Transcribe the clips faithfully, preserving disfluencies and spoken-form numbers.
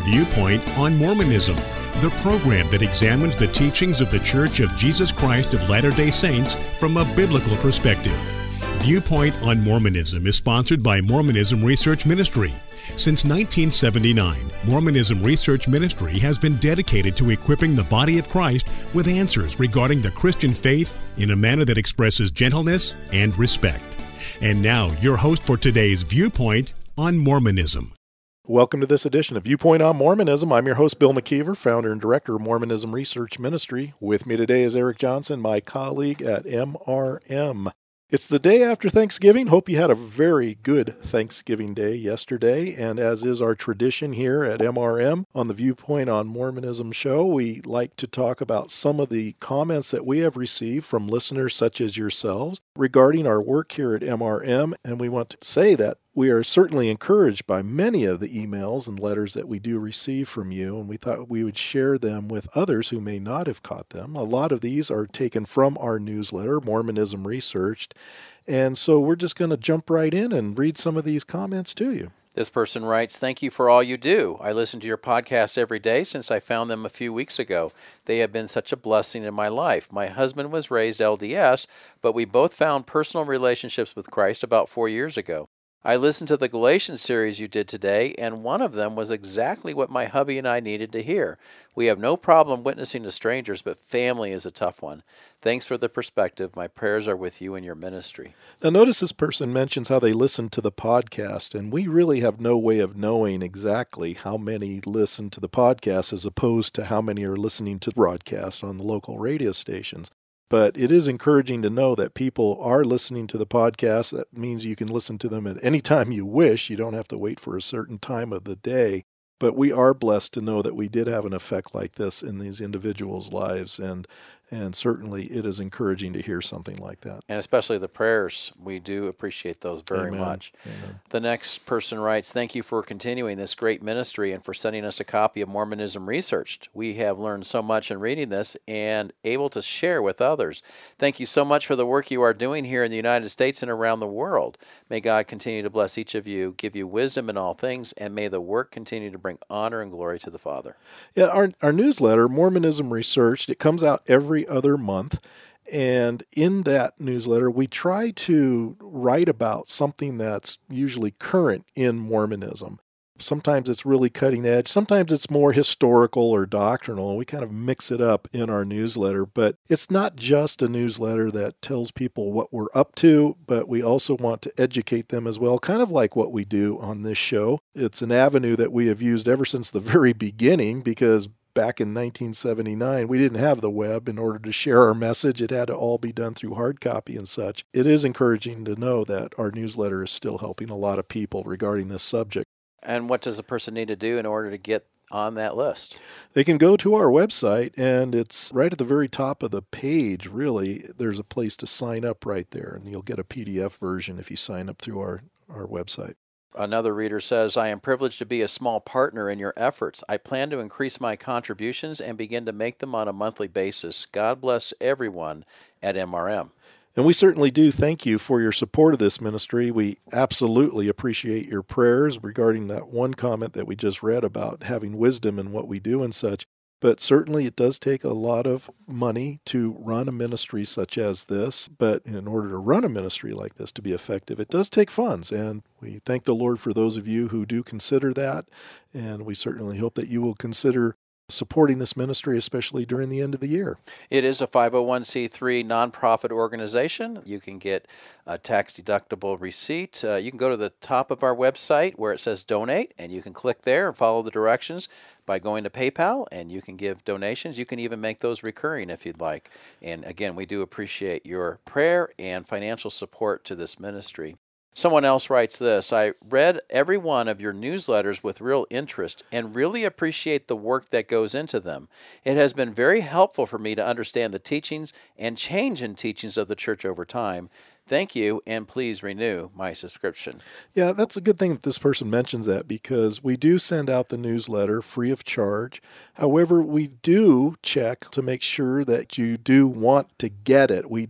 Viewpoint on Mormonism, the program that examines the teachings of the Church of Jesus Christ of Latter-day Saints from a biblical perspective. Viewpoint on Mormonism is sponsored by Mormonism Research Ministry. Since nineteen seventy-nine, Mormonism Research Ministry has been dedicated to equipping the body of Christ with answers regarding the Christian faith in a manner that expresses gentleness and respect. And now, your host for today's Viewpoint on Mormonism. Welcome to this edition of Viewpoint on Mormonism. I'm your host, Bill McKeever, founder and director of Mormonism Research Ministry. With me today is Eric Johnson, my colleague at M R M. It's the day after Thanksgiving. Hope you had a very good Thanksgiving Day yesterday. And as is our tradition here at M R M on the Viewpoint on Mormonism show, we like to talk about some of the comments that we have received from listeners such as yourselves regarding our work here at M R M. And we want to say that we are certainly encouraged by many of the emails and letters that we do receive from you, and we thought we would share them with others who may not have caught them. A lot of these are taken from our newsletter, Mormonism Researched, and so we're just going to jump right in and read some of these comments to you. This person writes, "Thank you for all you do. I listen to your podcasts every day since I found them a few weeks ago. They have been such a blessing in my life. My husband was raised L D S, but we both found personal relationships with Christ about four years ago. I listened to the Galatians series you did today, and one of them was exactly what my hubby and I needed to hear. We have no problem witnessing to strangers, but family is a tough one. Thanks for the perspective. My prayers are with you and your ministry." Now, notice this person mentions how they listen to the podcast, and we really have no way of knowing exactly how many listen to the podcast as opposed to how many are listening to the broadcast on the local radio stations. But it is encouraging to know that people are listening to the podcast. That means you can listen to them at any time you wish. You don't have to wait for a certain time of the day. But we are blessed to know that we did have an effect like this in these individuals' lives, and and certainly it is encouraging to hear something like that. And especially the prayers. We do appreciate those very Amen. much. Amen. The next person writes, "Thank you for continuing this great ministry and for sending us a copy of Mormonism Researched. We have learned so much in reading this and able to share with others. Thank you so much for the work you are doing here in the United States and around the world. May God continue to bless each of you, give you wisdom in all things, and may the work continue to bring honor and glory to the Father." Yeah, our, our newsletter, Mormonism Researched, it comes out every other month. And in that newsletter, we try to write about something that's usually current in Mormonism. Sometimes it's really cutting edge. Sometimes it's more historical or doctrinal. We kind of mix it up in our newsletter. But it's not just a newsletter that tells people what we're up to, but we also want to educate them as well, kind of like what we do on this show. It's an avenue that we have used ever since the very beginning, because back in nineteen seventy-nine, we didn't have the web. In order to share our message, it had to all be done through hard copy and such. It is encouraging to know that our newsletter is still helping a lot of people regarding this subject. And what does a person need to do in order to get on that list? They can go to our website, and it's right at the very top of the page, really. There's a place to sign up right there, and you'll get a P D F version if you sign up through our, our website. Another reader says, "I am privileged to be a small partner in your efforts. I plan to increase my contributions and begin to make them on a monthly basis. God bless everyone at M R M." And we certainly do thank you for your support of this ministry. We absolutely appreciate your prayers regarding that one comment that we just read about having wisdom in what we do and such. But certainly it does take a lot of money to run a ministry such as this. But in order to run a ministry like this to be effective, it does take funds. And we thank the Lord for those of you who do consider that. And we certainly hope that you will consider supporting this ministry, especially during the end of the year. It is a five oh one c three nonprofit organization. You can get a tax-deductible receipt. Uh, you can go to the top of our website where it says donate, and you can click there and follow the directions by going to PayPal, and you can give donations. You can even make those recurring if you'd like. And again, we do appreciate your prayer and financial support to this ministry. Someone else writes this: "I read every one of your newsletters with real interest and really appreciate the work that goes into them. It has been very helpful for me to understand the teachings and change in teachings of the church over time. Thank you, and please renew my subscription." Yeah, that's a good thing that this person mentions that, because we do send out the newsletter free of charge. However, we do check to make sure that you do want to get it. We don't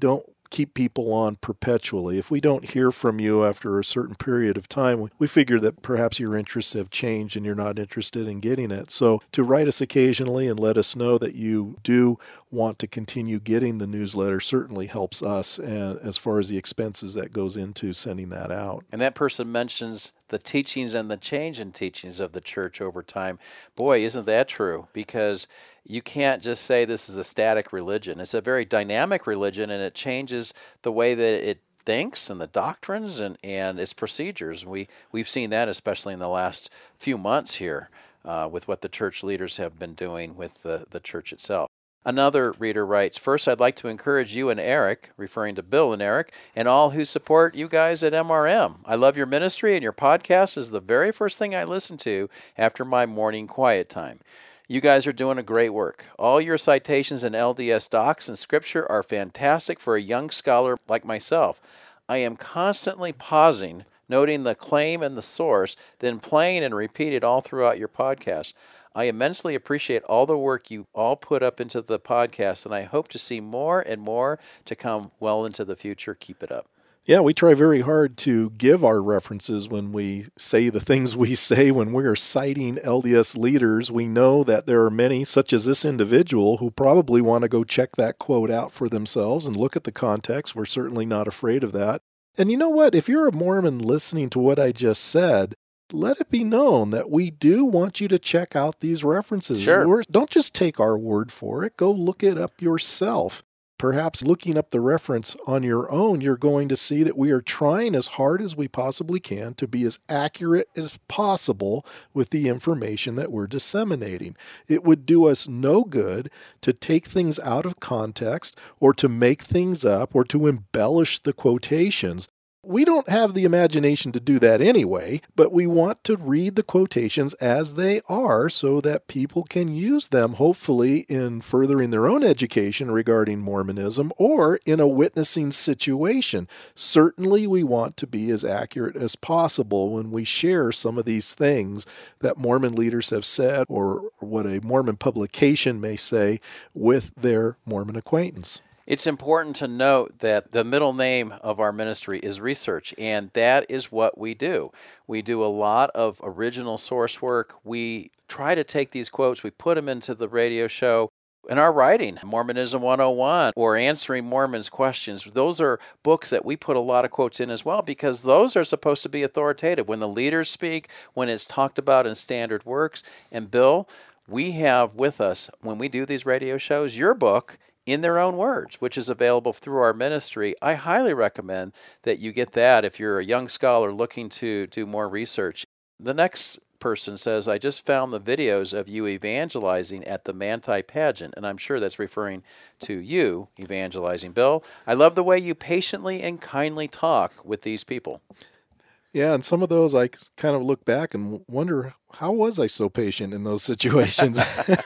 keep people on perpetually. If we don't hear from you after a certain period of time, we figure that perhaps your interests have changed and you're not interested in getting it. So to write us occasionally and let us know that you do want to continue getting the newsletter certainly helps us uh, as far as the expenses that goes into sending that out. And that person mentions the teachings and the change in teachings of the church over time. Boy, isn't that true? Because you can't just say this is a static religion. It's a very dynamic religion, and it changes the way that it thinks and the doctrines and, and its procedures. We, we've seen that especially in the last few months here uh, with what the church leaders have been doing with the, the church itself. Another reader writes, first, I'd like to encourage you and Eric, referring to Bill and Eric, and all who support you guys at M R M. I love your ministry, and your podcast is the very first thing I listen to after my morning quiet time. You guys are doing a great work. All your citations in L D S docs and scripture are fantastic for a young scholar like myself. I am constantly pausing, noting the claim and the source, then playing and repeat it all throughout your podcast. I immensely appreciate all the work you all put up into the podcast, and I hope to see more and more to come well into the future. Keep it up. Yeah, we try very hard to give our references when we say the things we say. When we are citing L D S leaders, we know that there are many, such as this individual, who probably want to go check that quote out for themselves and look at the context. We're certainly not afraid of that. And you know what? If you're a Mormon listening to what I just said, let it be known that we do want you to check out these references. Sure. We're, don't just take our word for it. Go look it up yourself. Perhaps looking up the reference on your own, you're going to see that we are trying as hard as we possibly can to be as accurate as possible with the information that we're disseminating. It would do us no good to take things out of context or to make things up or to embellish the quotations. We don't have the imagination to do that anyway, but we want to read the quotations as they are so that people can use them, hopefully, in furthering their own education regarding Mormonism or in a witnessing situation. Certainly, we want to be as accurate as possible when we share some of these things that Mormon leaders have said or what a Mormon publication may say with their Mormon acquaintance. It's important to note that the middle name of our ministry is research, and that is what we do. We do a lot of original source work. We try to take these quotes, we put them into the radio show. In our writing, Mormonism one oh one or Answering Mormons Questions, those are books that we put a lot of quotes in as well because those are supposed to be authoritative. When the leaders speak, when it's talked about in standard works. And Bill, we have with us, when we do these radio shows, your book, In Their Own Words, which is available through our ministry. I highly recommend that you get that if you're a young scholar looking to do more research. The next person says, I just found the videos of you evangelizing at the Manti pageant, and I'm sure that's referring to you evangelizing. Bill, I love the way you patiently and kindly talk with these people. Yeah, and some of those I kind of look back and wonder, how was I so patient in those situations?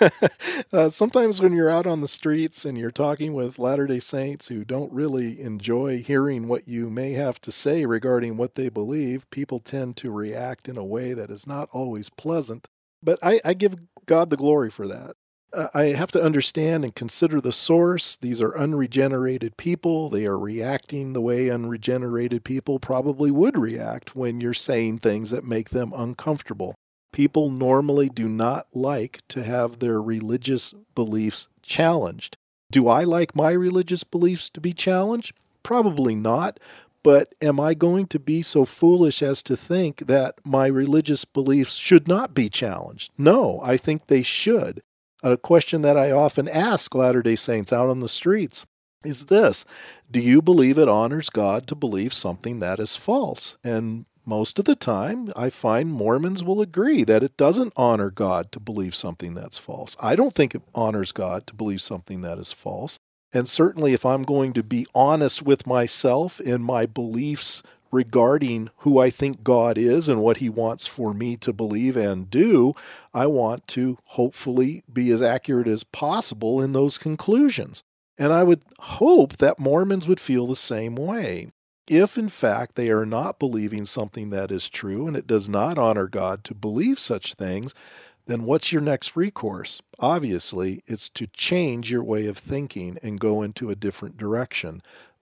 uh, sometimes when you're out on the streets and you're talking with Latter-day Saints who don't really enjoy hearing what you may have to say regarding what they believe, people tend to react in a way that is not always pleasant. But I, I give God the glory for that. Uh, I have to understand and consider the source. These are unregenerated people. They are reacting the way unregenerated people probably would react when you're saying things that make them uncomfortable. People normally do not like to have their religious beliefs challenged. Do I like my religious beliefs to be challenged? Probably not. But am I going to be so foolish as to think that my religious beliefs should not be challenged? No, I think they should. A question that I often ask Latter-day Saints out on the streets is this: do you believe it honors God to believe something that is false? And most of the time, I find Mormons will agree that it doesn't honor God to believe something that's false. I don't think it honors God to believe something that is false. And certainly if I'm going to be honest with myself in my beliefs regarding who I think God is and what he wants for me to believe and do, I want to hopefully be as accurate as possible in those conclusions. And I would hope that Mormons would feel the same way. If, in fact, they are not believing something that is true and it does not honor God to believe such things, then what's your next recourse? Obviously, it's to change your way of thinking and go into a different direction.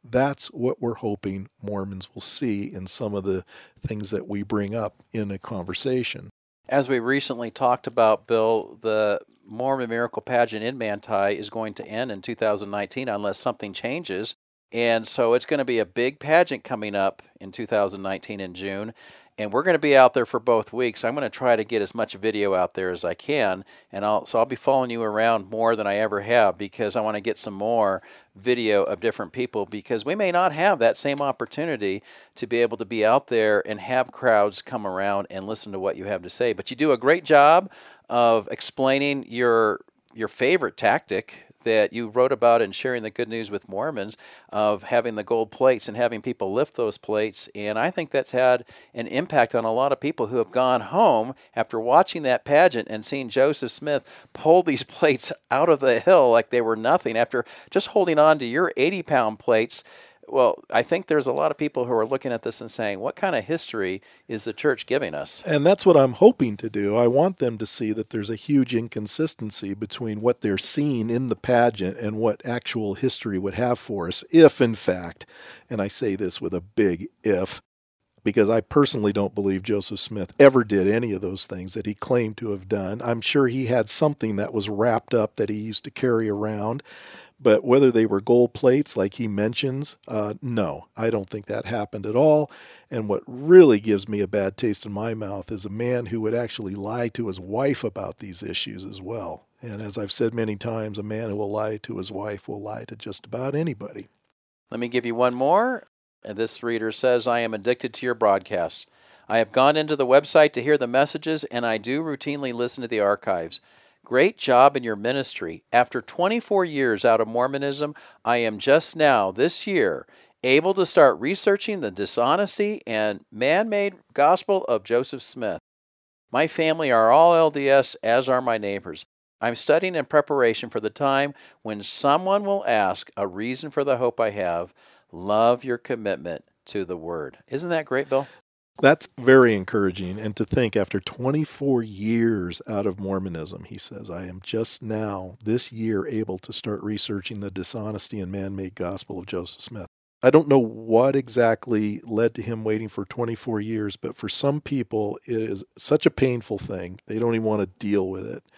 that's what we're hoping Mormons will see in some of the things that we bring up in a conversation. As we recently talked about, Bill, the Mormon Miracle Pageant in Manti is going to end in two thousand nineteen unless something changes. And so it's going to be a big pageant coming up in two thousand nineteen in June. And we're going to be out there for both weeks. I'm going to try to get as much video out there as I can. And I'll, so I'll be following you around more than I ever have because I want to get some more video of different people because we may not have that same opportunity to be able to be out there and have crowds come around and listen to what you have to say. But you do a great job of explaining your your favorite tactic that you wrote about in sharing the good news with Mormons of having the gold plates and having people lift those plates. And I think that's had an impact on a lot of people who have gone home after watching that pageant and seeing Joseph Smith pull these plates out of the hill like they were nothing after just holding on to your eighty-pound plates. Well, I think there's a lot of people who are looking at this and saying, what kind of history is the church giving us? And that's what I'm hoping to do. I want them to see that there's a huge inconsistency between what they're seeing in the pageant and what actual history would have for us, if in fact, and I say this with a big if, because I personally don't believe Joseph Smith ever did any of those things that he claimed to have done. I'm sure he had something that was wrapped up that he used to carry around. But whether they were gold plates, like he mentions, uh, no, I don't think that happened at all. And what really gives me a bad taste in my mouth is a man who would actually lie to his wife about these issues as well. And as I've said many times, a man who will lie to his wife will lie to just about anybody. Let me give you one more. And this reader says, I am addicted to your broadcasts. I have gone into the website to hear the messages, and I do routinely listen to the archives. Great job in your ministry. After twenty-four years out of Mormonism, I am just now, this year, able to start researching the dishonesty and man-made gospel of Joseph Smith. My family are all L D S, as are my neighbors. I'm studying in preparation for the time when someone will ask a reason for the hope I have. Love your commitment to the Word. Isn't that great, Bill? That's very encouraging. And to think after twenty-four years out of Mormonism, he says, I am just now, this year, able to start researching the dishonesty and man-made gospel of Joseph Smith. I don't know what exactly led to him waiting for twenty-four years, but for some people, it is such a painful thing. They don't even want to deal with it.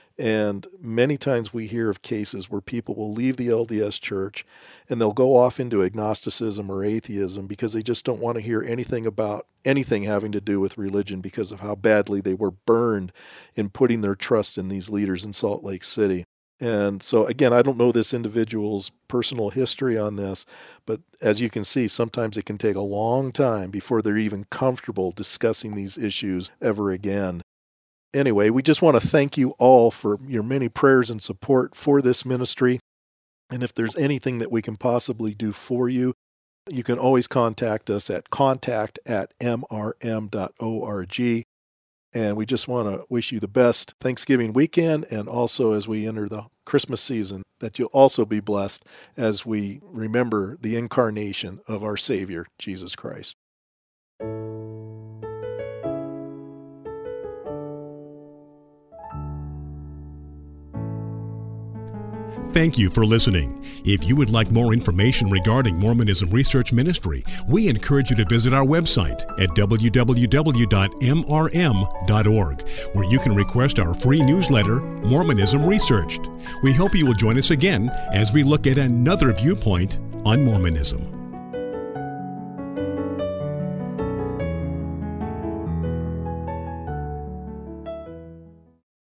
And many times we hear of cases where people will leave the L D S church and they'll go off into agnosticism or atheism because they just don't want to hear anything about anything having to do with religion because of how badly they were burned in putting their trust in these leaders in Salt Lake City. And so, again, I don't know this individual's personal history on this, but as you can see, sometimes it can take a long time before they're even comfortable discussing these issues ever again. Anyway, we just want to thank you all for your many prayers and support for this ministry. And if there's anything that we can possibly do for you, you can always contact us at contact at m r m dot org. And we just want to wish you the best Thanksgiving weekend, and also as we enter the Christmas season, that you'll also be blessed as we remember the incarnation of our Savior, Jesus Christ. Thank you for listening. If you would like more information regarding Mormonism Research Ministry, we encourage you to visit our website at w w w dot m r m dot org, where you can request our free newsletter, Mormonism Researched. We hope you will join us again as we look at another viewpoint on Mormonism.